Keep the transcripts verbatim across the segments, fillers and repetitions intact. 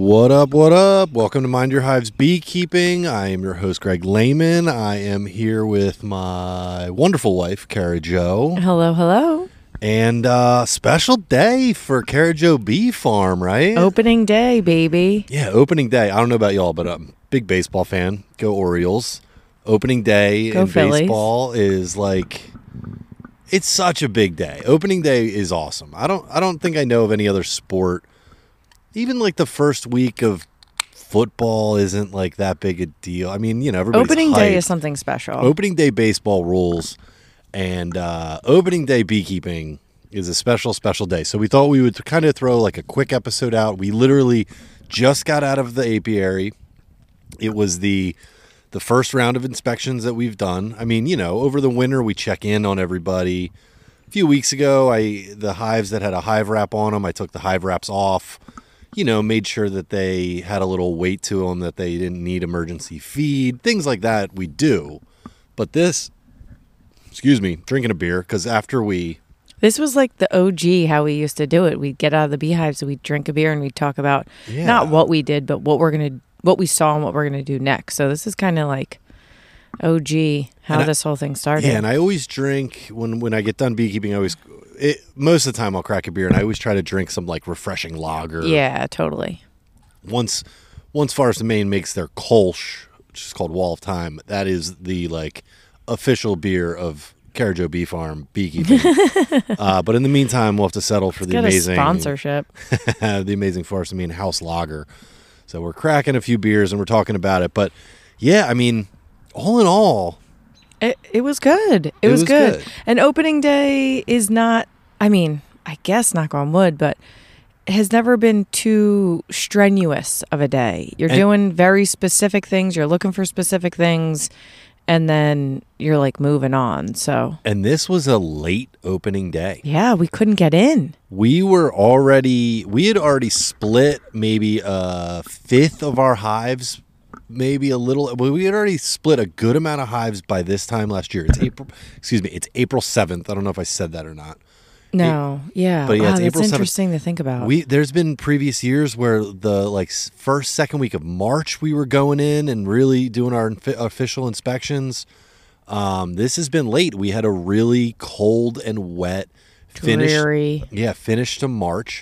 What up, what up? Welcome to Mind Your Hives Beekeeping. I am your host, Greg Lehman. I am here with my wonderful wife, Kara Jo. Hello, hello. And uh special day for Kara Jo Bee Farm, right? Opening day, baby. Yeah, opening day. I don't know about y'all, but I'm a big baseball fan. Go Orioles. Opening day Go in Phillies. baseball is like, it's such a big day. Opening day is awesome. I don't I don't think I know of any other sport. Even like the first week of football isn't like that big a deal. I mean, you know, everybody's Opening day hyped. is something special. Opening day baseball rules, and uh, opening day beekeeping is a special, special day. So we thought we would kind of throw like a quick episode out. We literally just got out of the apiary. It was the the first round of inspections that we've done. I mean, you know, over the winter we check in on everybody. A few weeks ago, I the hives that had a hive wrap on them, I took the hive wraps off. You know, made sure that they had a little weight to them, that they didn't need emergency feed, things like that we do. But this, excuse me, drinking a beer, because after we... This was like the O G, how we used to do it. We'd get out of the beehives, we'd drink a beer, and we'd talk about Yeah. not what we did, but what we're going to, what we saw and what we're going to do next. So this is kind of like O G, how And I- this whole thing started. Yeah, and I always drink, when, when I get done beekeeping, I always... It, most of the time I'll crack a beer, and I always try to drink some like refreshing lager. Yeah, totally. Once once Forest and Maine makes their Kolsch, which is called Wall of Time, that is the like official beer of Kara Jo Bee Farm beekeeping. uh, but in the meantime, we'll have to settle for It's the got amazing a sponsorship. the amazing Forest and Maine House Lager. So we're cracking a few beers and we're talking about it. But yeah, I mean, all in all, It, it was good. It, It was, was good. good. And opening day is not, I mean, I guess knock on wood, but it has never been too strenuous of a day. You're And- doing very specific things. You're looking for specific things. And then you're like moving on. So, and this was a late opening day. yeah, we couldn't get in. We were already, we had already split maybe a fifth of our hives, maybe a little, well, we had already split a good amount of hives by this time last year. It's April, excuse me, it's April seventh. I don't know if I said that or not. No, yeah. but yeah, wow, it's that's April seventh. interesting to think about. We There's been previous years where the like s- first, second week of March, we were going in and really doing our inf- official inspections. Um, this has been late. We had a really cold and wet finish. Dreary. Yeah, finish to March.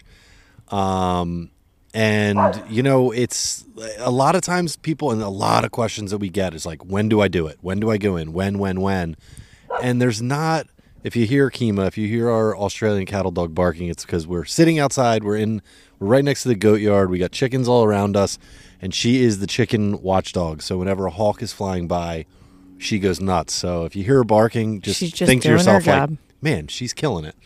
Um, and, you know, it's a lot of times people, and a lot of questions that we get is like, when do I do it? When do I go in? When, when, when? And there's not, if you hear Kima, if you hear our Australian cattle dog barking, it's because we're sitting outside. We're in, we're right next to the goat yard. We got chickens all around us, and she is the chicken watchdog. So whenever a hawk is flying by, she goes nuts. So if you hear her barking, just, She's just think to doing her yourself, like, job. man, she's killing it.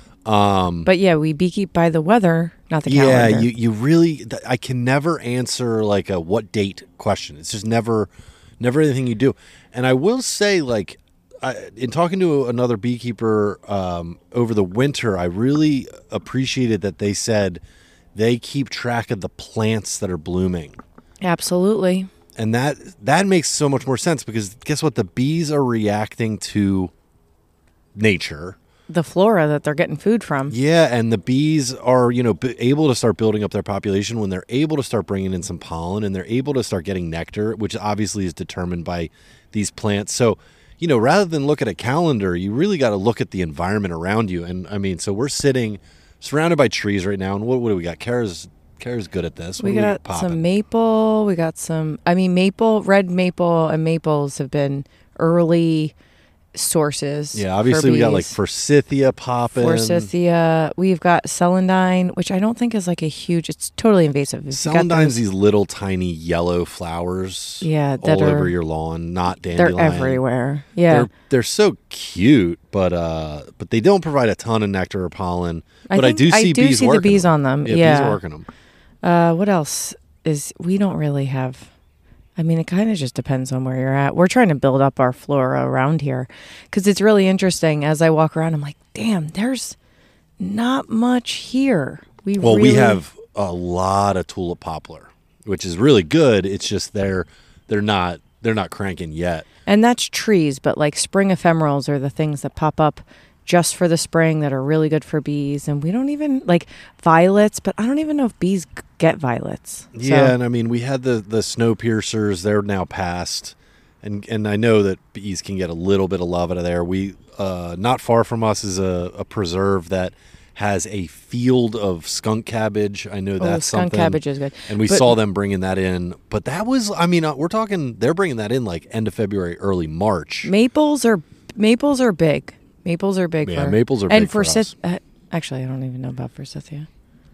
Um, But yeah, we beekeep by the weather, not the yeah, calendar. you, you really, th- I can never answer like a what date question. It's just never, never anything you do. And I will say, like, I, in talking to another beekeeper um, over the winter, I really appreciated that they said they keep track of the plants that are blooming. Absolutely. And that that makes so much more sense because guess what? The bees are reacting to nature. The flora that they're getting food from. Yeah, and the bees are, you know, b- able to start building up their population when they're able to start bringing in some pollen and they're able to start getting nectar, which obviously is determined by these plants. So, you know, rather than look at a calendar, you really got to look at the environment around you. And I mean, so we're sitting surrounded by trees right now. And what, what do we got? Kara's, Kara's good at this. What We do got popping? some maple. We got some, I mean, maple, red maple and maples have been early sources. Yeah, obviously for we got like bees. Forsythia popping. Forsythia. We've got celandine, which I don't think is like a huge, it's totally invasive. If you've got Celandine's those- these little tiny yellow flowers Yeah, that all over are- your lawn, not They're dandelion. everywhere. Yeah. They're they're so cute, but uh, but they don't provide a ton of nectar or pollen. But I, think- do see I do bees see the working bees them. on them. Yeah, Yeah. bees working them. Uh, what else is, we don't really have, I mean, it kind of just depends on where you're at. We're trying to build up our flora around here because it's really interesting. As I walk around, I'm like, damn, there's not much here. We Well, really, we have a lot of tulip poplar, which is really good. It's just they're they're not they're not cranking yet. and that's trees, but like spring ephemerals are the things that pop up just for the spring that are really good for bees. And we don't even like violets, but I don't even know if bees g- get violets. Yeah, So, and I mean, we had the the snow piercers. They're now past, and and I know that bees can get a little bit of love out of there. We uh, not far from us is a, a preserve that has a field of skunk cabbage. I know oh, that's skunk something. cabbage is good. And we But- saw them bringing that in, but that was, I mean, uh, we're talking, they're bringing that in like end of February, early March. Maples are maples are big. Maples are big. Yeah, for, maples are and big for us. forsyth- uh, actually, I don't even know about forsythia.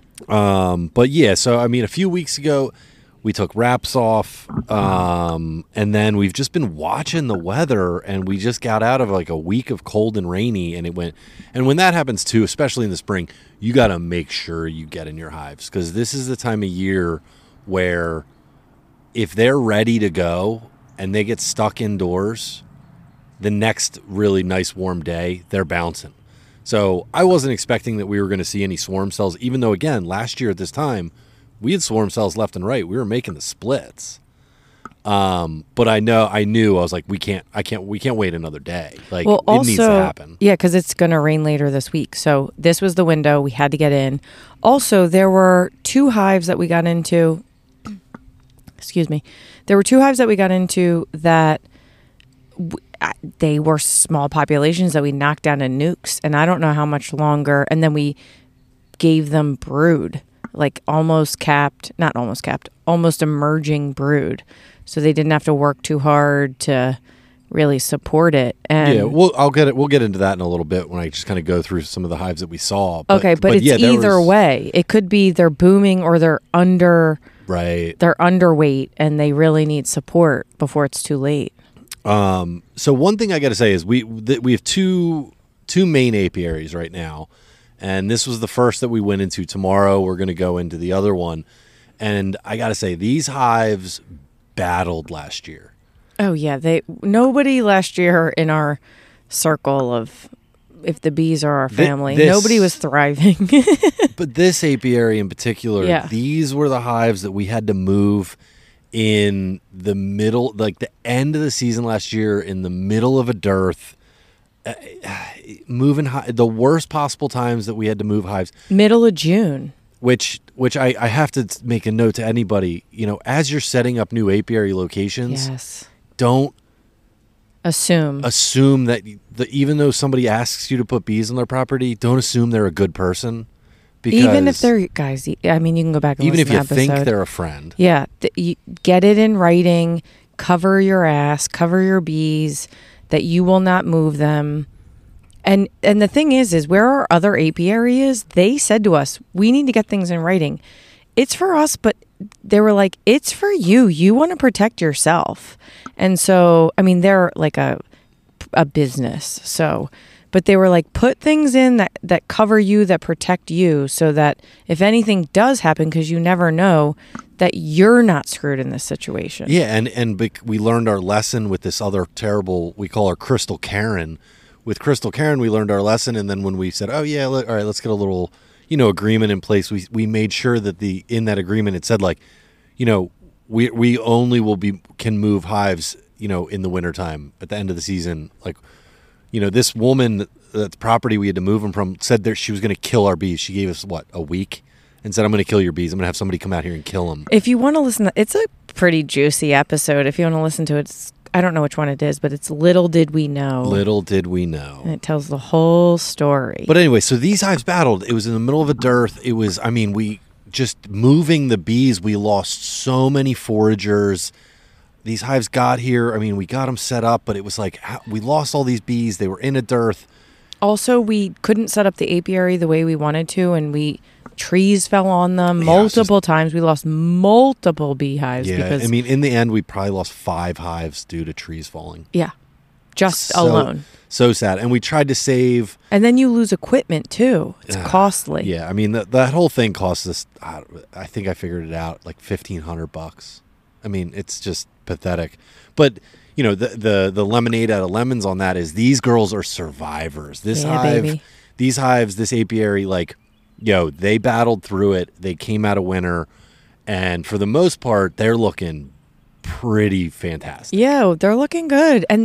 Um, but yeah, so I mean, a few weeks ago, we took wraps off, um, and then we've just been watching the weather, and we just got out of like a week of cold and rainy, and it went. And when that happens too, especially in the spring, you got to make sure you get in your hives, because this is the time of year where if they're ready to go and they get stuck indoors, the next really nice warm day, they're bouncing. So I wasn't expecting that we were going to see any swarm cells, even though, again, last year at this time, we had swarm cells left and right. We were making the splits. Um, but I know, I knew, I was like, we can't, I can't, we can't wait another day. Like, Well, it also, needs to happen. yeah, because it's going to rain later this week. So this was the window we had to get in. Also, there were two hives that we got into. Excuse me. There were two hives that we got into that w- I- they were small populations that we knocked down in nukes, and I don't know how much longer. And then we gave them brood, like almost capped, not almost capped, almost emerging brood. So they didn't have to work too hard to really support it. And Yeah, well, I'll get it. We'll get into that in a little bit when I just kind of go through some of the hives that we saw. But, okay, but, it's yeah, there either was- way. It could be they're booming or they're under right? they're underweight and they really need support before it's too late. Um, so one thing I got to say is we th- we have two two main apiaries right now, and this was the first that we went into. Tomorrow we're going to go into the other one, and I got to say these hives battled last year. Oh yeah, they nobody last year in our circle of if the bees are our Thi- family, this- nobody was thriving. But this apiary in particular, Yeah. these were the hives that we had to move in the middle, like the end of the season last year, in the middle of a dearth. Uh, moving hi- the worst possible times that we had to move hives. Middle of June. Which, which I, I have to make a note to anybody. You know, as you're setting up new apiary locations, Yes. don't Assume. assume that the, even though somebody asks you to put bees on their property, don't assume they're a good person. Because Even if they're guys, I mean, you can go back and even if listen you to the think episode. they're a friend, Yeah, th- you get it in writing. Cover your ass. Cover your bees. That you will not move them. And and the thing is, is where our other apiary is, they said to us, we need to get things in writing. It's for us, but they were like, it's for you. You want to protect yourself. And so, I mean, they're like a a business. So, but they were like, put things in that, that cover you, that protect you, so that if anything does happen, because you never know, that you're not screwed in this situation. yeah, and and bec- we learned our lesson with this other terrible. We call her Crystal Karen. With Crystal Karen, we learned our lesson, and then when we said, "Oh yeah, let, all right, let's get a little, you know, agreement in place," we we made sure that the in that agreement it said like, you know, we we only will be can move hives, you know, in the wintertime at the end of the season. Like, you know, this woman, that property we had to move them from, said that she was going to kill our bees. She gave us what, a week, and said, "I'm going to kill your bees. I'm going to have somebody come out here and kill them." If you want to listen, to, it's a pretty juicy episode. If you want to listen to it, it's, I don't know which one it is, but it's Little Did We Know. Little did we know. And it tells the whole story. But anyway, so these hives battled. It was in the middle of a dearth. It was, I mean, we just moving the bees, we lost so many foragers. These hives got here. I mean, we got them set up, but it was like how- we lost all these bees. They were in a dearth. Also, we couldn't set up the apiary the way we wanted to, and we trees fell on them Yeah, it's multiple times. We lost multiple beehives Yeah, because I mean, in the end, we probably lost five hives due to trees falling. yeah, just So- alone. So sad. And we tried to save. And then you lose equipment too. It's Yeah. costly. Yeah, I mean, that that whole thing cost us, I I think I figured it out, like fifteen hundred bucks. I mean, it's just pathetic. But, you know, the, the, the lemonade out of lemons on that is these girls are survivors. This Yeah, hive, baby. these hives, this apiary, like, yo, they battled through it. They came out a winner. And for the most part, they're looking pretty fantastic. Yeah, they're looking good. And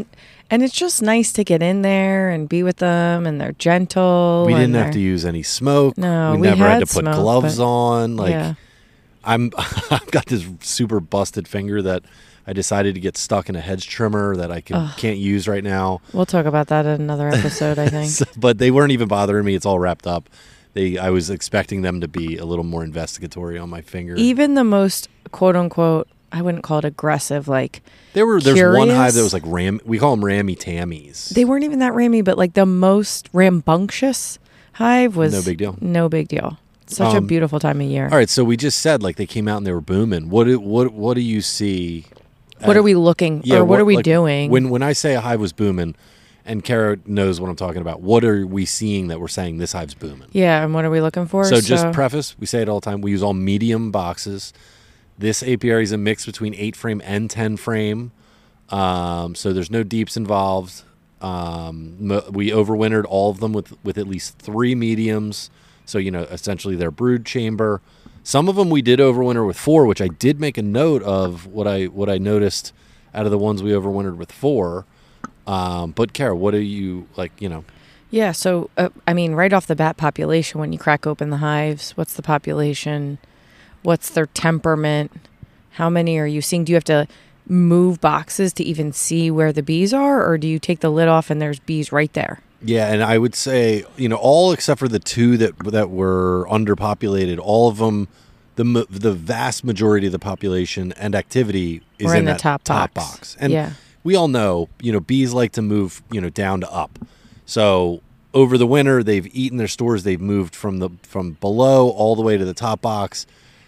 And it's just nice to get in there and be with them, and they're gentle. We didn't and have to use any smoke. No, we, we never had, had to put smoke, gloves but- on. Like yeah. I'm, I've got this super busted finger that I decided to get stuck in a hedge trimmer that I can Ugh. can't use right now. We'll talk about that in another episode, I think. So- but they weren't even bothering me. It's all wrapped up. They, I was expecting them to be a little more investigatory on my finger. Even the most quote unquote, I wouldn't call it aggressive, like There were there's one curious. hive that was like ram. We call them rammy tammies. they weren't even that rammy, but like the most rambunctious hive was No big deal. No big deal. Such a Um, beautiful time of year. All right, so we just said like they came out and they were booming. What do, what what do you see? What are we looking or what, are we like, doing? When when I say a hive was booming, and Kara knows what I'm talking about. What are we seeing that we're saying this hive's booming? yeah, and what are we looking for? So just preface, we say it all the time. We use all medium boxes. This apiary is a mix between eight frame and ten frame. Um, so there's no deeps involved. Um, mo- we overwintered all of them with, with at least three mediums. So, you know, essentially their brood chamber. Some of them we did overwinter with four, which I did make a note of what I what I noticed out of the ones we overwintered with four. Um, but Kara, what are you like, you know? Yeah, so uh, I mean, right off the bat, population. When you crack open the hives, what's the population? What's their temperament? How many are you seeing? Do you have to move boxes to even see where the bees are, or do you take the lid off and there's bees right there? Yeah, and I would say, you know, all except for the two that that were underpopulated, all of them, the m- the vast majority of the population and activity is We're in, in the that top top box. box. And Yeah. we all know, you know, bees like to move, you know, down to up. So over the winter, they've eaten their stores. They've moved from the from below all the way to the top box.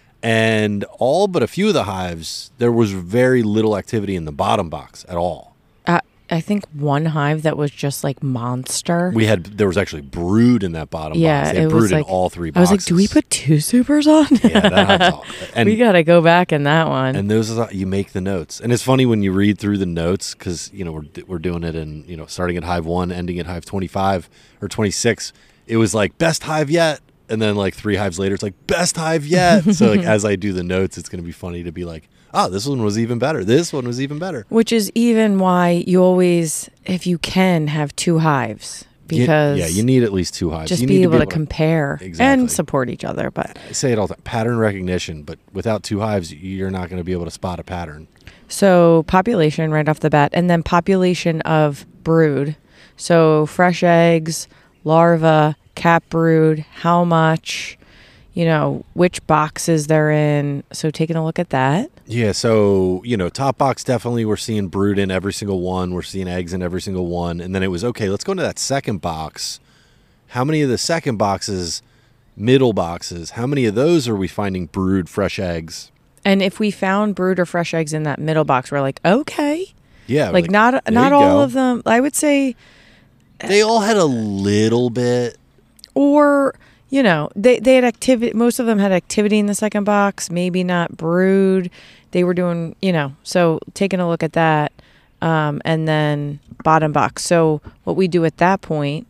And all but a few of the hives, there was very little activity in the bottom box at all. Uh, I think one hive that was just like monster. We had there was actually brood in that bottom Yeah, box. They had it brood was in like- all three I was boxes. like, do we put two supers on? Yeah, that hive's all. And we got to go back in that one. and those are, you make the notes, and it's funny when you read through the notes because you know we're we're doing it in you know starting at hive one, ending at hive twenty five or twenty six. It was like best hive yet. And then like three hives later, it's like best hive yet. So like as I do the notes, it's going to be funny to be like, oh, this one was even better. This one was even better. Which is even why you always, if you can, have two hives. You- Because yeah, you need at least two hives. just you be need able to, to, compare Exactly. and support each other. But I say it all the time, pattern recognition. But without two hives, you're not going to be able to spot a pattern. so population right off the bat, and then population of brood. So fresh eggs, larva, cap brood, how much, you know, which boxes they're in. So taking a look at that. Yeah, so, you know, top box, definitely we're seeing brood in every single one. We're seeing eggs in every single one. And then it was, okay, let's go into that second box. How many of the second boxes, middle boxes, how many of those are we finding brood, fresh eggs? And if we found brood or fresh eggs in that middle box, we're like, okay. Yeah. Like, not there not you all go. of them. I would say, They all had a little bit. or, you know, they, they had activity. Most of them had activity in the second box, maybe not brood. They were doing, you know, so taking a look at that. Um, and then bottom box. So what we do at that point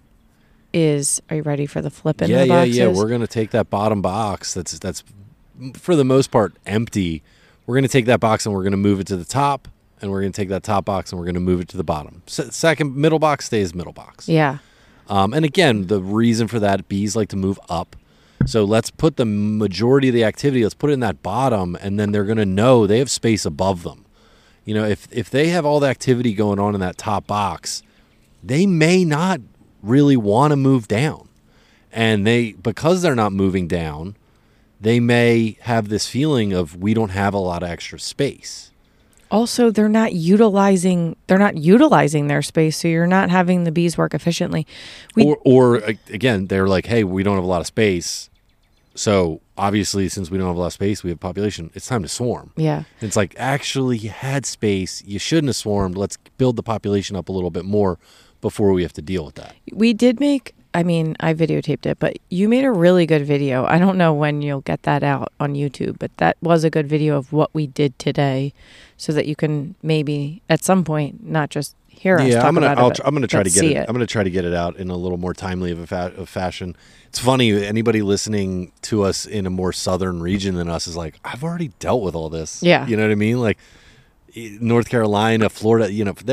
is, are you ready for the flip in Yeah, the yeah, boxes? yeah. We're going to take that bottom box that's, that's for the most part empty. We're going to take that box and we're going to move it to the top. And we're going to take that top box and we're going to move it to the bottom. Se- second, middle box stays middle box. Yeah. Um, and again, the reason for that, bees like to move up. So let's put the majority of the activity, let's put it in that bottom, and then they're going to know they have space above them. You know, if if they have all the activity going on in that top box, they may not really want to move down. And they, because they're not moving down, they may have this feeling of we don't have a lot of extra space. Also, they're not utilizing they're not utilizing their space, so you're not having the bees work efficiently. We, Or, or uh, again, they're like, hey, we don't have a lot of space. So obviously, since we don't have a lot of space, we have population. It's time to swarm. yeah. It's like, actually, you had space. You shouldn't have swarmed. Let's build the population up a little bit more before we have to deal with that. We did make, I mean, I videotaped it, but you made a really good video. I don't know when you'll get that out on YouTube, but that was a good video of what we did today so that you can maybe at some point not just hear us Yeah, talk I'm gonna. about I'll, it, tr- but I'm gonna try to let's get see it, I'm gonna try to get it out in a little more timely of a, fa- of fashion. It's funny. Anybody listening to us in a more southern region than us is like, I've already dealt with all this. Yeah. You know what I mean? Like North Carolina, Florida. You know, they're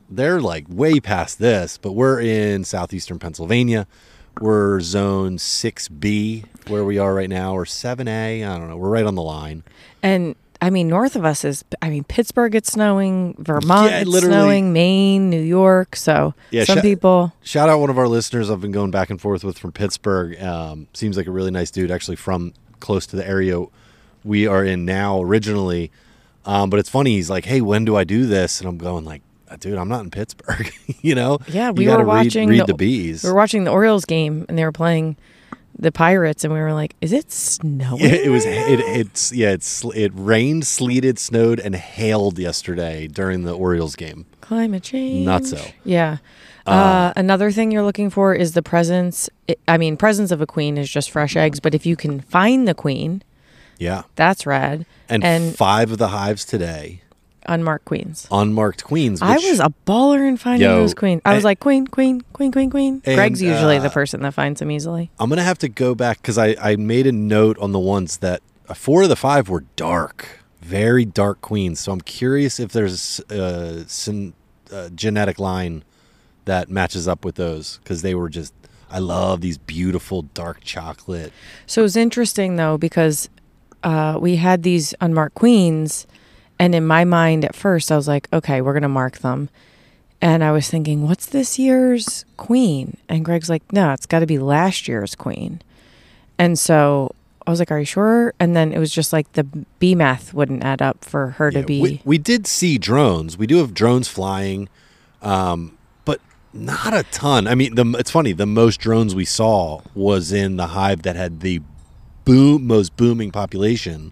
they're like way past this, but we're in southeastern Pennsylvania. We're zone six B where we are right now, or seven A. I don't know. We're right on the line. And I mean, north of us is, I mean, Pittsburgh it's snowing, Vermont Yeah, it's literally. snowing, Maine, New York. So Yeah, some sh- people, Shout out one of our listeners I've been going back and forth with from Pittsburgh. Um, seems like a really nice dude, actually from close to the area we are in now originally. Um, but it's funny. He's like, hey, when do I do this? And I'm going like, dude, I'm not in Pittsburgh. you know? yeah, You we gotta were watching read, read the, bees. We were watching the Orioles game and they were playing the Pirates and we were like, is it snowing? Yeah, it was. right It, now? it's yeah. It's it rained, sleeted, snowed, and hailed yesterday during the Orioles game. Climate change. Not so. Yeah. Uh, another thing you're looking for is the presence. I mean, presence of a queen is just fresh eggs, but if you can find the queen, Yeah, that's rad. and, And- five of the hives today Unmarked queens. unmarked queens. I which- was a baller in finding Yo, those queens. I was and- like, queen, queen, queen, queen, queen. And, Greg's usually uh, the person that finds them easily. I'm gonna have to go back because I I made a note on the ones that uh, four of the five were dark, very dark queens. So I'm curious if there's a syn, uh, genetic line that matches up with those because they were just. I love these beautiful dark chocolate. So it's interesting though because uh, we had these unmarked queens, and in my mind at first I was like, okay, we're gonna mark them, and I was thinking, what's this year's queen? And Greg's like, no, it's got to be last year's queen, and so I was like, are you sure? And then it was just like the B math wouldn't add up for her Yeah, to be. we, we did see drones. We do have drones flying, um, but not a ton. I mean, the, it's funny. The most drones we saw was in the hive that had the boom, most booming population.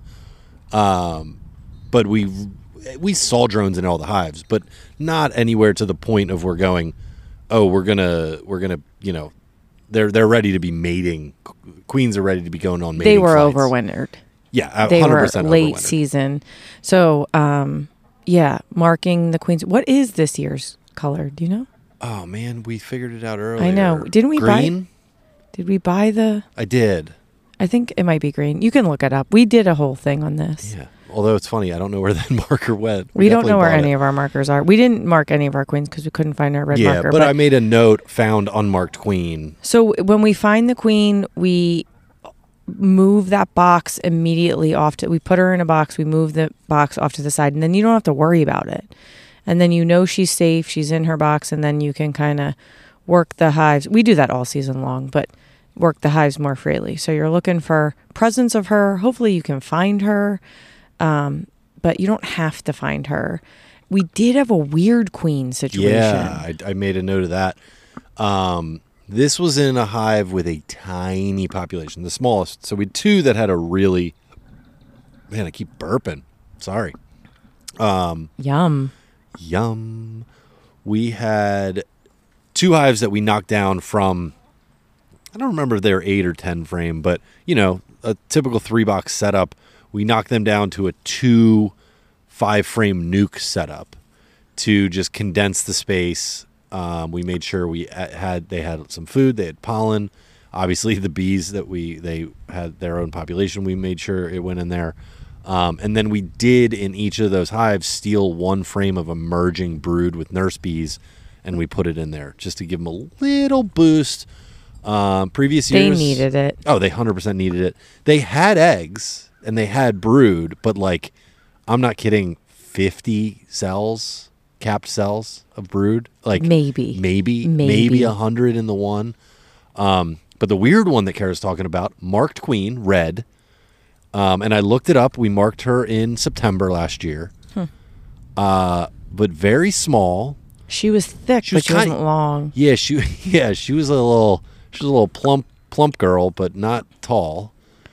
Um, but we we saw drones in all the hives, but not anywhere to the point of we're going. Oh, we're gonna we're gonna you know, they're they're ready to be mating. Queens are ready to be going on mating. they were flights. overwintered. Yeah, They one hundred were percent late overwintered. season. So, um, yeah, marking the queens. What is this year's color? Do you know? Oh man, we figured it out earlier. I know. Didn't we buy- green? Did we buy the? I did. I think it might be green. You can look it up. We did a whole thing on this. Yeah. Although it's funny, I don't know where that marker went. We, don't know where any of of our markers are. We didn't mark any of our queens because we couldn't find our red Yeah, marker. but, I made a note. Found unmarked queen. So when we find the queen, we move that box immediately off to, we put her in a box, we move the box off to the side, and then you don't have to worry about it. And then you know she's safe, she's in her box, and then you can kind of work the hives. We do that all season long, but work the hives more freely. So you're looking for presence of her. Hopefully you can find her, um, but you don't have to find her. We did have a weird queen situation. Yeah, I, I made a note of that. Um, this was in a hive with a tiny population, the smallest. So we had two that had a really, man, I keep burping. Sorry. Yum. Yum. We had two hives that we knocked down from, I don't remember if they were eight or ten frame, but, you know, a typical three box setup. We knocked them down to a two five frame nuke setup to just condense the space. Um, we made sure we had, they had some food, they had pollen. Obviously the bees that we, they had their own population. We made sure it went in there. Um, and then we did in each of those hives steal one frame of emerging brood with nurse bees, and we put it in there just to give them a little boost. Um, previous They years, needed it. Oh, they one hundred percent needed it. They had eggs and they had brood, but like, I'm not kidding, fifty cells, capped cells of brood. Like Maybe. maybe, Maybe. maybe a hundred in the one. Um, but the weird one that Kara's talking about, marked queen, red. Um, and I looked it up. We marked her in September last year. Hmm. Uh, but very small. She was thick, She but was she kind- wasn't long. Yeah, she yeah, she was a little she was a little plump plump girl, but not tall.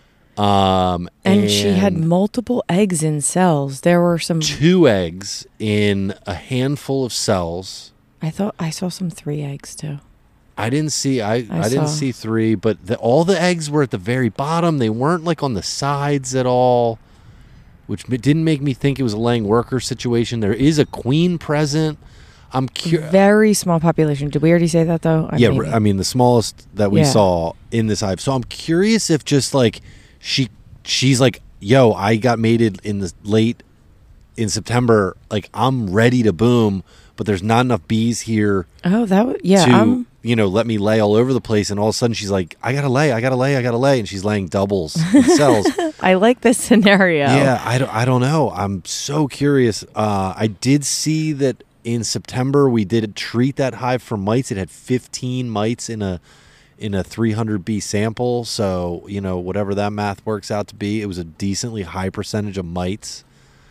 Um And, she had multiple eggs in cells. There were some. two eggs in a handful of cells. I thought I saw some three eggs too. I didn't see I, I, I didn't saw. see three, but the, all the eggs were at the very bottom. They weren't like on the sides at all, which m- didn't make me think it was a laying worker situation. There is a queen present. I'm curious. Very small population. Did we already say that though? I Yeah, maybe. I mean the smallest that we Yeah. saw in this hive. So I'm curious if just like she she's like, yo, I got mated in the late in September, like I'm ready to boom, but but there's not enough bees here Oh, that would, yeah. to, I'm, you know, let me lay all over the place. And all of a sudden she's like, I gotta lay, I gotta lay, I gotta lay. And she's laying doubles in cells. I like this scenario. Yeah, I don't, I don't know. I'm so curious. Uh, I did see that in September we did treat that hive for mites. It had fifteen mites in a in a three hundred bee sample. So, you know, whatever that math works out to be, it was a decently high percentage of mites.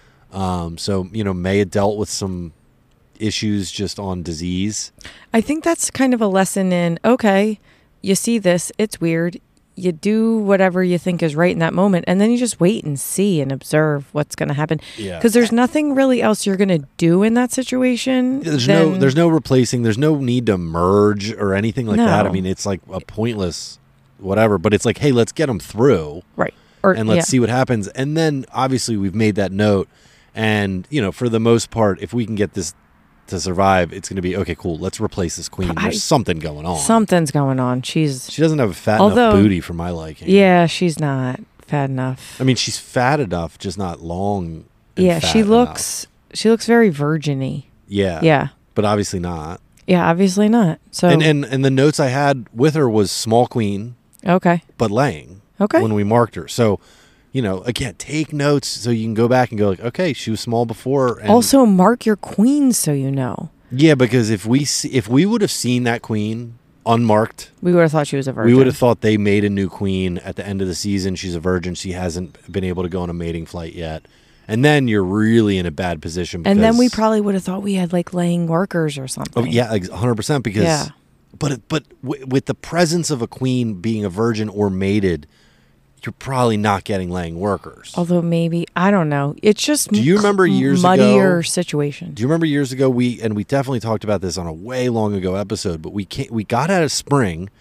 Um, so, you know, may have dealt with some issues just on disease. I think that's kind of a lesson in, okay, you see this, it's weird. You do whatever you think is right in that moment, and then you just wait and see and observe what's going to happen. Yeah. Because there's nothing really else you're going to do in that situation. There's than- no there's no replacing. There's no need to merge or anything like No. that. I mean, it's like a pointless whatever, but it's like, hey, let's get them through. Right. Or, And let's yeah. see what happens. And then obviously we've made that note. And, you know, for the most part, if we can get this to survive, it's going to be, okay, cool, let's replace this queen. There's I- something going on. Something's going on. She's, She doesn't have a fat Although- enough booty for my liking. yeah, she's not fat enough. I mean, she's fat enough, just not long. and yeah, fat she enough. looks, she looks very virgin-y. Yeah. Yeah. But obviously not. Yeah, obviously not. So, And, and, and the notes I had with her was small queen, okay. but laying. Okay. When we marked her. So, you know, again, take notes so you can go back and go like, okay, she was small before. And Also, mark your queens so you know. yeah, because if we see, if we would have seen that queen unmarked, We would have thought she was a virgin. we would have thought they made a new queen at the end of the season. She's a virgin. She hasn't been able to go on a mating flight yet. And then you're really in a bad position. Because, And then we probably would have thought we had like laying workers or something. oh, yeah, like one hundred percent. Because, Yeah. but it- but w- with the presence of a queen being a virgin or mated, you're probably not getting laying workers. Although maybe, I don't know. It's just Do you remember years muddier ago- situation. Do you remember years ago we and we definitely talked about this on a way long ago episode, but we came, we got out of spring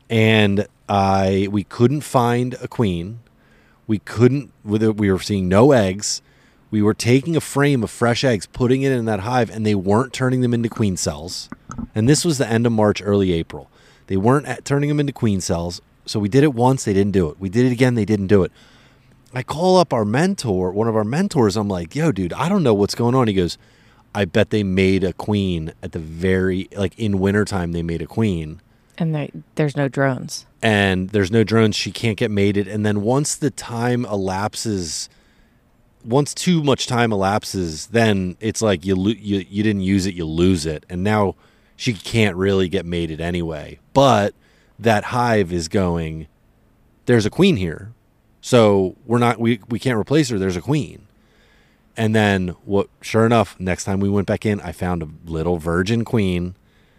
and I we couldn't find a queen. We couldn't we were seeing no eggs. We were taking a frame of fresh eggs, putting it in that hive, and they weren't turning them into queen cells. And this was the end of March, early April. They weren't at, turning them into queen cells. So we did it once, they didn't do it. We did it again, they didn't do it. I call up our mentor, one of our mentors. I'm like, yo, dude, I don't know what's going on. He goes, I bet they made a queen at the very, like in wintertime, they made a queen. And there, there's no drones. And there's no drones. She can't get mated. And then once the time elapses, once too much time elapses, then it's like you, lo- you, you didn't use it, you lose it. And now she can't really get mated anyway. But that hive is going, there's a queen here. So we're not, we, we can't replace her. There's a queen. And then what, sure enough, next time we went back in, I found a little virgin queen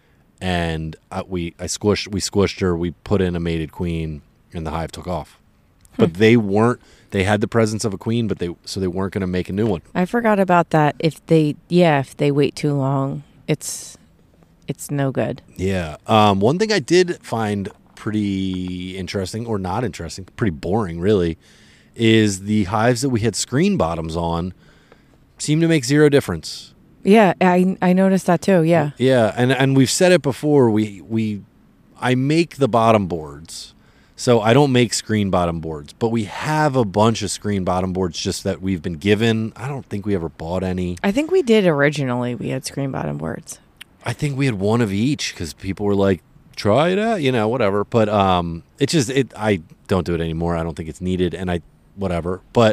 and I, we, I squished, we squished her. We put in a mated queen and the hive took off, but they weren't, they had the presence of a queen, but they, so they weren't going to make a new one. I forgot about that. If they, yeah, if they wait too long, it's, it's no good. Yeah. Um, one thing I did find pretty interesting, or not interesting, pretty boring really, is the hives that we had screen bottoms on seem to make zero difference. Yeah, I I noticed that too. Yeah. Yeah, and and we've said it before. We we I make the bottom boards, so I don't make screen bottom boards, but we have a bunch of screen bottom boards just that we've been given. I don't think we ever bought any. I think we did originally. We had screen bottom boards. I think we had one of each because people were like, try it out, you know, whatever. But um, it just, it. I don't do it anymore. I don't think it's needed, and I, whatever. But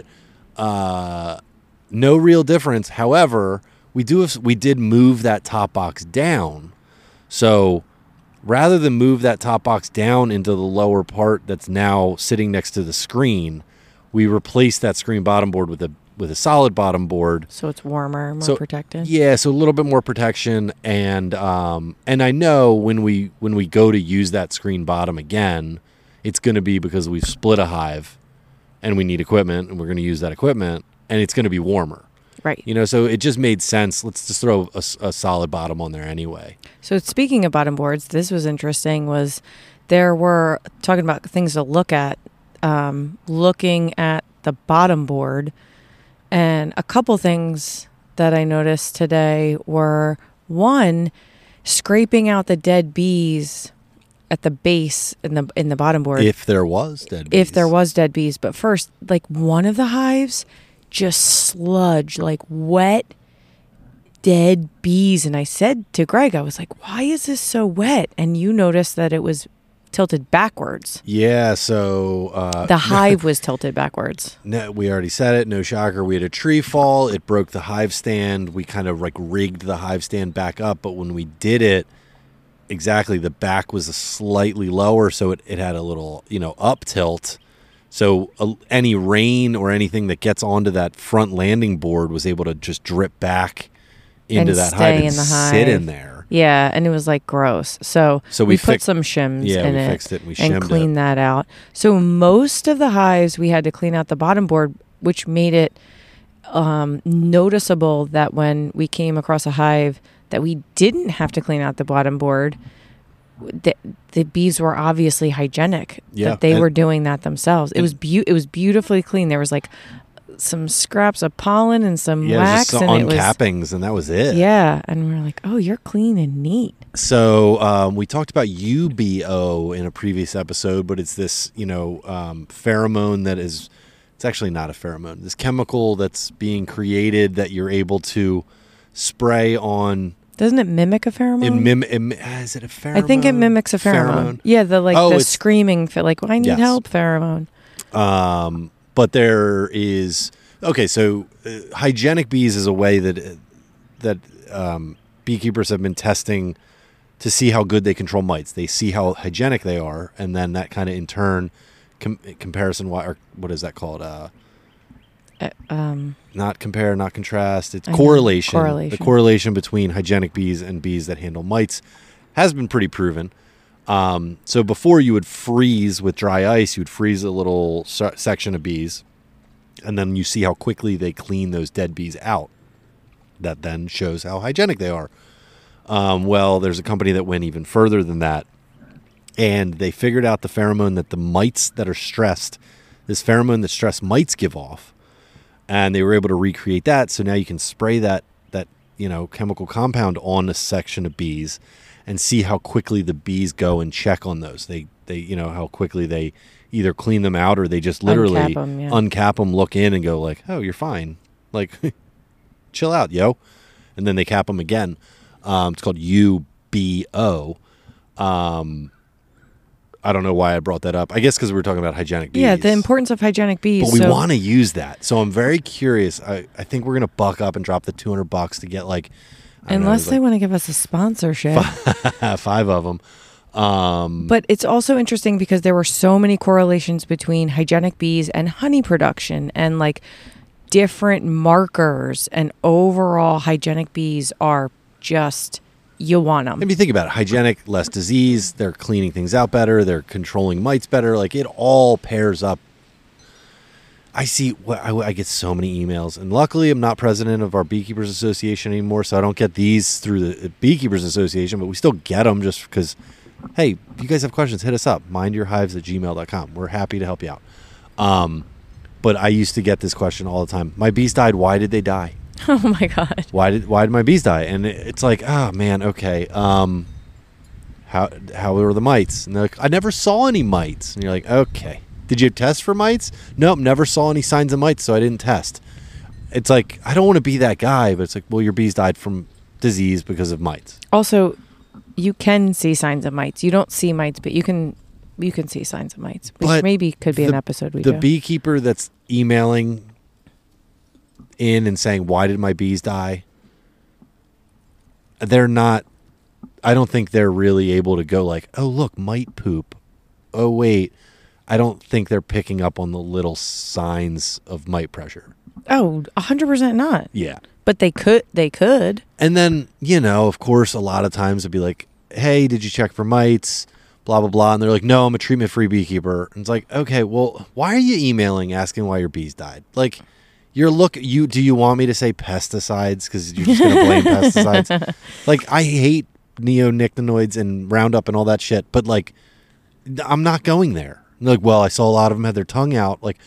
uh, no real difference. However, we do have, we did move that top box down. So rather than move that top box down into the lower part that's now sitting next to the screen, we replaced that screen bottom board with a with a solid bottom board. So it's warmer, more So, protected. Yeah, so a little bit more protection, and um, and I know when we when we go to use that screen bottom again, it's going to be because we've split a hive, and we need equipment, and we're going to use that equipment, and it's going to be warmer. Right. You know, so it just made sense. Let's just throw a, a solid bottom on there anyway. So speaking of bottom boards, this was interesting. Was there were talking about things to look at, um, looking at the bottom board. And a couple things that I noticed today were, one, scraping out the dead bees at the base in the in the bottom board. If there was dead bees. If there was dead bees. But first, like one of the hives just sludge, like wet dead bees. And I said to Greg, I was like, why is this so wet? And you noticed that it was tilted backwards. Yeah, so... Uh, the hive was tilted backwards. No, we already said it. No shocker. We had a tree fall. It broke the hive stand. We kind of like rigged the hive stand back up. But when we did it, exactly, the back was a slightly lower. So it, it had a little, you know, up tilt. So uh, any rain or anything that gets onto that front landing board was able to just drip back into And that stay hive and in the sit hive. in there. Yeah, and it was like gross. So, So we, we put fix- some shims Yeah, in we it, fixed it and we and shimmed cleaned it. that out. So most of the hives we had to clean out the bottom board, which made it um, noticeable that when we came across a hive that we didn't have to clean out the bottom board, the, the bees were obviously hygienic. Yeah, that they and- were doing that themselves. It and- was beau- It was beautifully clean. There was like some scraps of pollen and some Yeah, it was wax, just some and it was uncappings, and that was it. yeah. And we were like, oh, you're clean and neat. So um, we talked about U B O in a previous episode, but it's this, you know, um, pheromone that is, it's actually not a pheromone. This chemical that's being created that you're able to spray on. Doesn't it mimic a pheromone? It mim- it, mi- is it a pheromone? I think it mimics a pheromone. Yeah, the like Oh, the it's- screaming, fe- like, well, I need Yes. help pheromone. Um, but there is okay. So uh, hygienic bees is a way that uh, that um, beekeepers have been testing to see how good they control mites. They see how hygienic they are, and then that kind of in turn com- comparison. Or what is that called? Uh, Uh, um, not compare, not contrast. It's I know. correlation. Correlation. The correlation between hygienic bees and bees that handle mites has been pretty proven. Um, so before you would freeze with dry ice, you would freeze a little se- section of bees, and then you see how quickly they clean those dead bees out. That then shows how hygienic they are. Um, well, there's a company that went even further than that, and they figured out the pheromone that the mites that are stressed, this pheromone that stressed mites give off, and they were able to recreate that. So now you can spray that that you know chemical compound on a section of bees, and see how quickly the bees go and check on those. They they you know how quickly they either clean them out or they just literally Uncap 'em, yeah. uncap them, look in, and go like, oh, you're fine, like chill out, yo, and then they cap them again. Um, it's called U B O. Um, I don't know why I brought that up. I guess because we were talking about hygienic bees. yeah, the importance of hygienic bees. But we so, want to use that. So I'm very curious. I, I think we're going to buck up and drop the two hundred bucks to get like, I don't know, unless it was they want to give us a sponsorship. like five of them. Um, But it's also interesting because there were so many correlations between hygienic bees and honey production, and like different markers, and overall hygienic bees are just, you want them. if you think about it, hygienic, less disease, they're cleaning things out better, they're controlling mites better. Like it all pairs up. I see, well, I, I get so many emails, and luckily I'm not president of our Beekeepers Association anymore, so I don't get these through the Beekeepers Association, but we still get them just because, hey, if you guys have questions, hit us up, mindyourhives at gmail dot com. We're happy to help you out. Um, but I used to get this question all the time. My bees died. Why did they die? Oh my God. Why did why did my bees die? And it- it's like, oh man, okay. Um, how how were the mites? And they're like, I never saw any mites. And you're like, okay. Did you test for mites? Nope, never saw any signs of mites, so I didn't test. It's like, I don't want to be that guy, but it's like, well, your bees died from disease because of mites. Also, you can see signs of mites. You don't see mites, but you can you can see signs of mites, which But maybe could be the- an episode we The do. beekeeper that's emailing in and saying, why did my bees die? They're not, I don't think they're really able to go like, oh, look, mite poop. Oh, wait. I don't think they're picking up on the little signs of mite pressure. Oh, one hundred percent not. Yeah. But they could. They could. And then, you know, of course, a lot of times it'd be like, hey, did you check for mites? Blah, blah, blah. And they're like, no, I'm a treatment-free beekeeper. And it's like, okay, well, why are you emailing asking why your bees died? Like, you're look, you, do you want me to say pesticides? Because you're just going to blame pesticides. Like, I hate neonicotinoids and Roundup and all that shit, but like, I'm not going there. And they're like, well, I saw a lot of them had their tongue out. Like,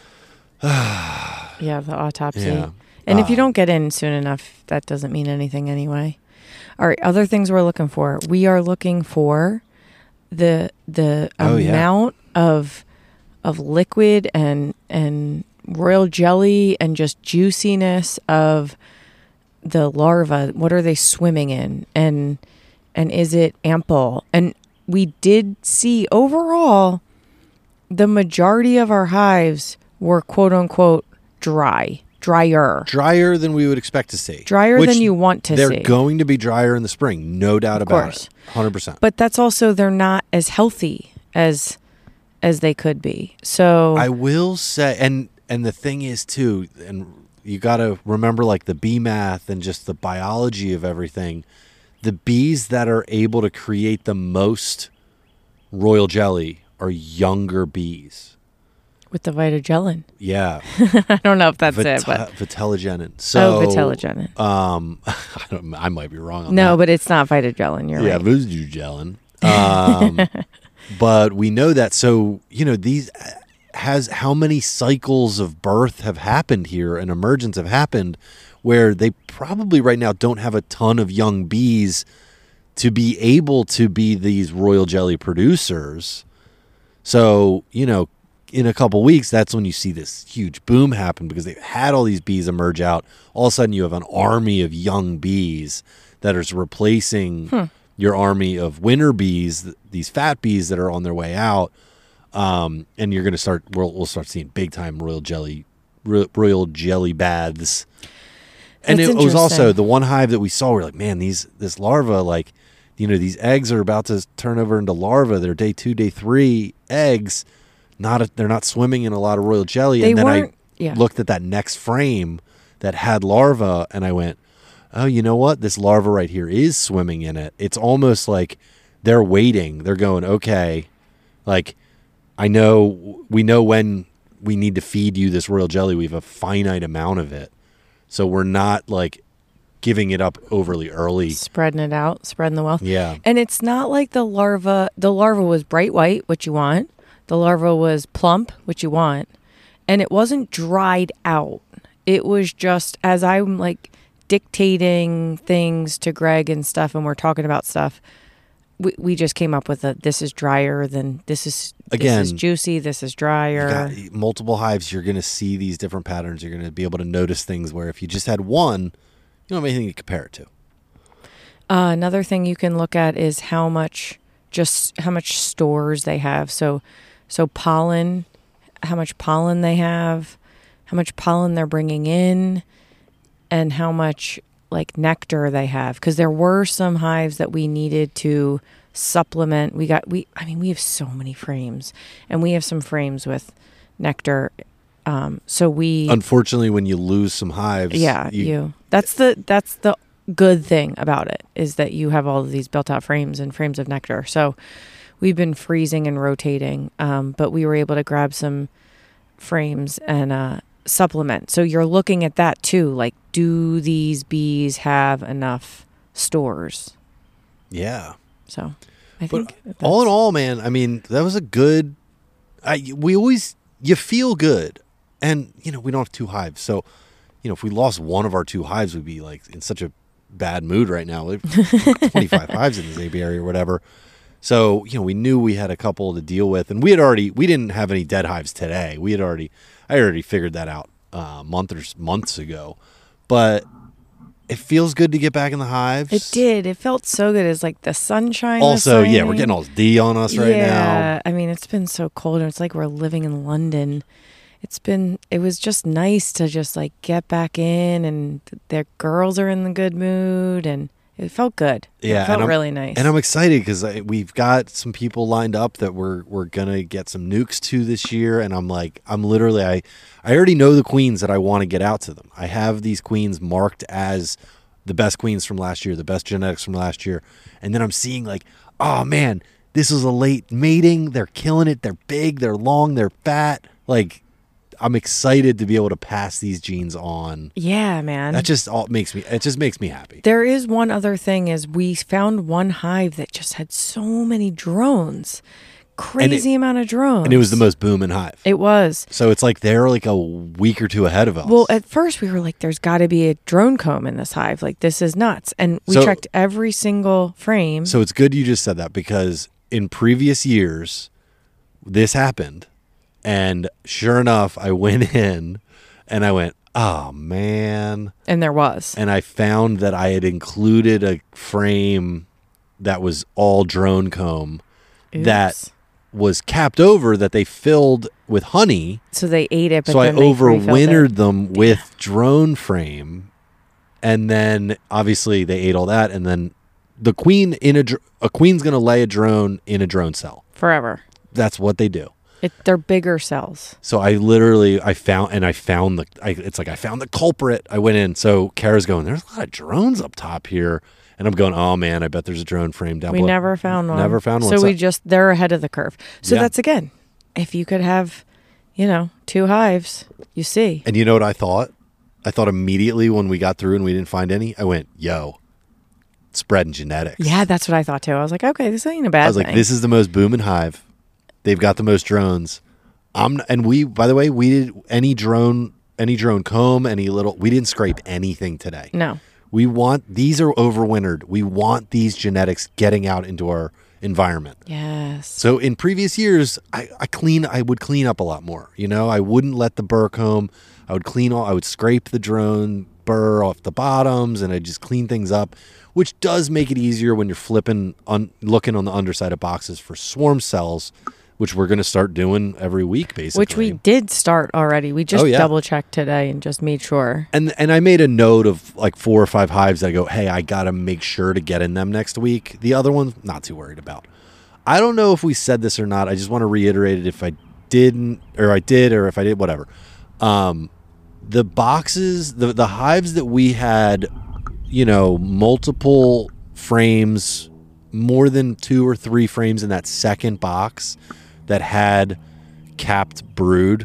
Yeah, the autopsy. Yeah. And if you Uh, don't get in soon enough, that doesn't mean anything anyway. All right, other things we're looking for. We are looking for the the Oh, yeah. amount of of liquid and and royal jelly and just juiciness of the larva, what are they swimming in, and and is it ample? And we did see overall the majority of our hives were quote unquote dry, drier, drier than we would expect to see, drier which than you want to they're see. They're going to be drier in the spring, no doubt Of about course. it, one hundred percent. But that's also they're not as healthy as as they could be. So I will say, and and the thing is too, and you got to remember like the bee math and just the biology of everything. The bees that are able to create the most royal jelly are younger bees. with the vitagelin. Yeah. I don't know if that's Vita- it, but Vitellogenin. So, oh, vitellogenin. Um, I, don't, I might be wrong on No, that. but it's not vitagelin. You're yeah, right. Vitagelin. Um, but we know that. So, you know, these has how many cycles of birth have happened here and emergence have happened where they probably right now don't have a ton of young bees to be able to be these royal jelly producers. So, you know, in a couple weeks, that's when you see this huge boom happen because they've had all these bees emerge out. All of a sudden, you have an army of young bees that is replacing hmm. your army of winter bees, these fat bees that are on their way out. Um, and you're going to start, we'll, we'll start seeing big time royal jelly, royal jelly baths. And That's it was also the one hive that we saw. We're like, man, these this larva, like, you know, these eggs are about to turn over into larvae. They're day two, day three eggs. Not a, they're not swimming in a lot of royal jelly. They and then weren't, I yeah. looked at that next frame that had larvae, and I went, oh, you know what? This larva right here is swimming in it. It's almost like they're waiting. They're going, okay, like, I know, we know when we need to feed you this royal jelly. We have a finite amount of it. So we're not like giving it up overly early. Spreading it out, spreading the wealth. Yeah. And it's not like the larva, the larva was bright white, which you want. The larva was plump, which you want. And it wasn't dried out. It was just, as I'm like dictating things to Greg and stuff, and we're talking about stuff, we, we just came up with a, this is drier than, this is, Again, this is juicy, this is drier. You got multiple hives, you're going to see these different patterns. You're going to be able to notice things where if you just had one, you don't have anything to compare it to. Uh, another thing you can look at is how much, just how much stores they have. So, so pollen, how much pollen they have, how much pollen they're bringing in, and how much like nectar they have. Because there were some hives that we needed to supplement. We got, we, I mean, we have so many frames, and we have some frames with nectar. Um, so we, unfortunately, when you lose some hives, yeah, you, you, that's the, that's the good thing about it, is that you have all of these built out frames and frames of nectar. So we've been freezing and rotating, um, but we were able to grab some frames and uh, supplement. So you're looking at that too. Like, do these bees have enough stores? Yeah. So I but think that's, all in all, man, I mean, that was a good, I, we always, you feel good. And, you know, we don't have two hives. So, you know, if we lost one of our two hives, we'd be like in such a bad mood right now. Like twenty-five hives in this apiary or whatever. So, you know, we knew we had a couple to deal with, and we had already, we didn't have any dead hives today. We had already, I already figured that out uh, a month or months ago, but it feels good to get back in the hives. it did. It felt so good. It's like the sunshine. Also, was yeah, we're shining. getting all this D on us right yeah. now. I mean, it's been so cold, and it's like we're living in London. It's been, it was just nice to just like get back in, and their girls are in the good mood, and it felt good. Yeah, it felt and I'm, really nice. And I'm excited because we've got some people lined up that we're we're gonna get some nukes to this year, and I'm like, I'm literally, I I already know the queens that I want to get out to them. I have these queens marked as the best queens from last year, the best genetics from last year, and then I'm seeing like, oh man, this was a late mating. They're killing it. They're big. They're long. They're fat. Like, I'm excited to be able to pass these genes on. Yeah, man. That just all makes me, it just makes me happy. There is one other thing, is we found one hive that just had so many drones. Crazy it, amount of drones. And it was the most booming hive. It was. So it's like they're like a week or two ahead of us. Well, at first we were like, there's got to be a drone comb in this hive. Like, this is nuts. And we so, checked every single frame. So it's good you just said that, because in previous years, this happened. And sure enough, I went in and I went, Oh, man. And there was. And I found that I had included a frame that was all drone comb Oops. that was capped over that they filled with honey. So they ate it, but so I then they refilled overwintered it. them with drone frame. And then obviously they ate all that. And then the queen in a, dr- a queen's going to lay a drone in a drone cell. Forever. That's what they do. It, they're bigger cells. So I literally, I found, and I found the, I, it's like I found the culprit. I went in. So Kara's going, there's a lot of drones up top here. And I'm going, oh man, I bet there's a drone frame down We below. never found one. Never found one. So So- we just, they're ahead of the curve. So Yeah. that's again, if you could have, you know, two hives, you see. And you know what I thought? I thought immediately when we got through and we didn't find any, I went, yo, spreading genetics. Yeah, that's what I thought too. I was like, okay, this ain't a bad I was thing. like, this is the most booming hive. They've got the most drones. I'm and we by the way, we did any drone any drone comb, any little we didn't scrape anything today. No. We want these are overwintered. We want these genetics getting out into our environment. Yes. So in previous years, I, I clean I would clean up a lot more. You know, I wouldn't let the burr comb. I would clean all I would scrape the drone burr off the bottoms and I just clean things up, which does make it easier when you're flipping on looking on the underside of boxes for swarm cells, which we're going to start doing every week basically. Which we did start already. We just Oh, yeah. double checked today and just made sure. And and I made a note of like four or five hives that I go, hey, I got to make sure to get in them next week. The other ones, not too worried about. I don't know if we said this or not. I just want to reiterate it if I didn't, or I did, or if I did, whatever. Um, the boxes, the, the hives that we had, you know, multiple frames, more than two or three frames in that second box that had capped brood,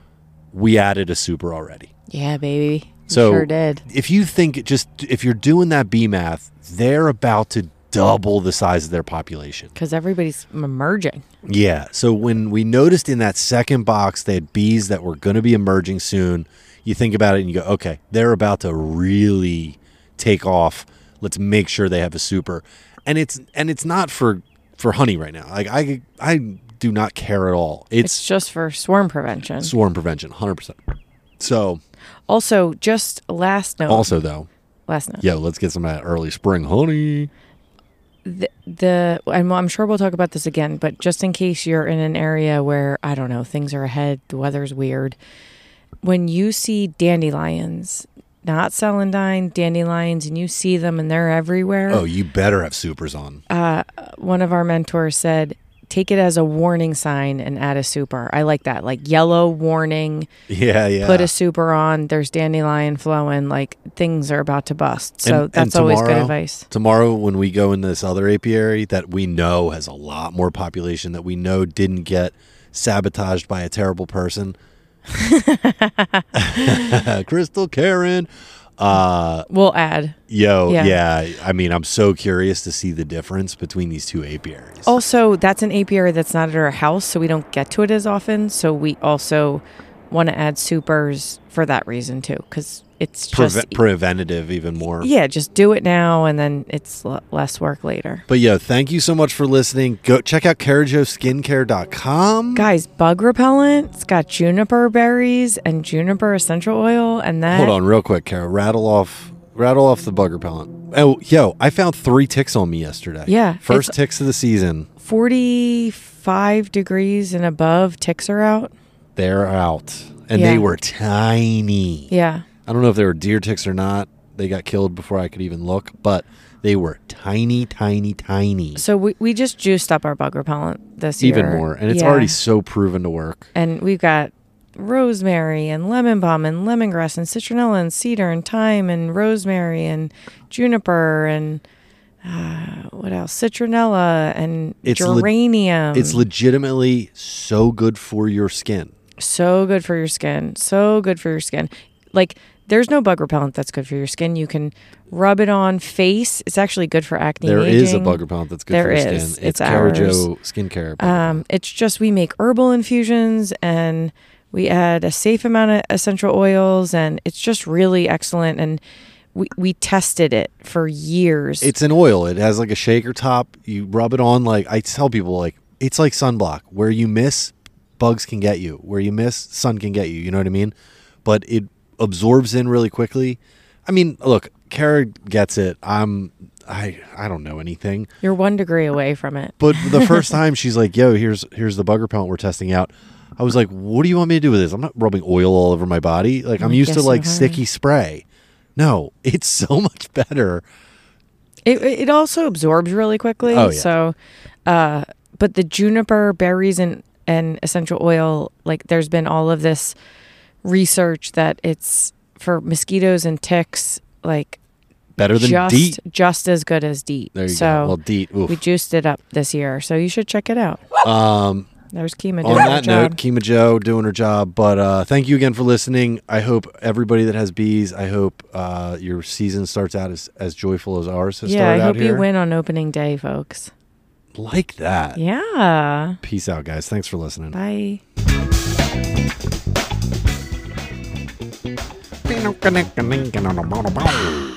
we added a super already. Yeah, baby. We So sure did. if you think it just if you're doing that bee math, they're about to double the size of their population. Because everybody's emerging. Yeah. So when we noticed in that second box they had bees that were going to be emerging soon, you think about it and you go, okay, they're about to really take off. Let's make sure they have a super. And it's and it's not for for honey right now. Like I I do not care at all. It's, It's, just for swarm prevention. swarm prevention, one hundred percent. So Also, just last note. also though, Last note. yo, let's get some of that early spring honey. the, the I'm, I'm sure we'll talk about this again, but just in case you're in an area where, I don't know, things are ahead, the weather's weird. When you see dandelions, not celandine, dandelions, and you see them and they're everywhere. Oh, you better have supers on. Uh, one of our mentors said, take it as a warning sign and add a super. I like that. Like yellow warning, Yeah, yeah. put a super on, there's dandelion flowing, like things are about to bust. So And- and that's always good tomorrow- advice. Tomorrow, when we go into this other apiary that we know has a lot more population, that we know didn't get sabotaged by a terrible person, Crystal Karen. Uh, We'll add. yo, Yeah. yeah. I mean, I'm so curious to see the difference between these two apiaries. Also, that's an apiary that's not at our house, so we don't get to it as often. So we also want to add supers for that reason too, because it's just Preve- preventative even more. yeah, just do it now, and then it's l- less work later. But yo, thank you so much for listening. Go check out carajo skincare dot com. Guys, bug repellent. It's got juniper berries and juniper essential oil, and that. Hold on, real quick, Kara. Rattle off, rattle off the bug repellent. Oh, yo, I found three ticks on me yesterday. Yeah, first it's- ticks of the season. forty-five degrees and above, ticks are out. They're out, and Yeah. they were tiny. Yeah. I don't know if they were deer ticks or not. They got killed before I could even look, but they were tiny, tiny, tiny. So we, we just juiced up our bug repellent this year. Even more, and it's Yeah. already so proven to work. And we've got rosemary and lemon balm and lemongrass and citronella and cedar and thyme and rosemary and juniper and uh, what else? Citronella and It's le- geranium. It's legitimately so good for your skin. so good for your skin. So good for your skin. Like, there's no bug repellent that's good for your skin. You can rub it on face. It's actually good for acne. There aging. is a bug repellent that's good There for your is. skin. It's Carajo Skincare. Um, it's just we make herbal infusions and we add a safe amount of essential oils, and it's just really excellent. And we we tested it for years. It's an oil. It has like a shaker top. You rub it on like I tell people like it's like sunblock. Where you miss, bugs can get you. Where you miss, sun can get you. You know what I mean? But it absorbs in really quickly. I mean, look, Kara gets it. I'm I I don't know anything. You're one degree away from it. But the first time she's like, "Yo, here's here's the bug repellent we're testing out." I was like, "What do you want me to do with this? I'm not rubbing oil all over my body. Like I'm I used to guess like you are. sticky spray." No, it's so much better. It it also absorbs really quickly. Oh, yeah. So, uh, but the juniper berries and and essential oil, like there's been all of this research that it's for mosquitoes and ticks, like Better than just DEET. just as good as DEET. There you so go. Well, DEET. Oof. we juiced it up this year, so you should check it out. Um, There's Kima on doing her that job. note, Kima Joe doing her job. But uh, thank you again for listening. I hope everybody that has bees, I hope uh, your season starts out as, as joyful as ours has Yeah, started I out hope here. you win on opening day, folks. Like that. Yeah. Peace out, guys. Thanks for listening. Bye. Bye.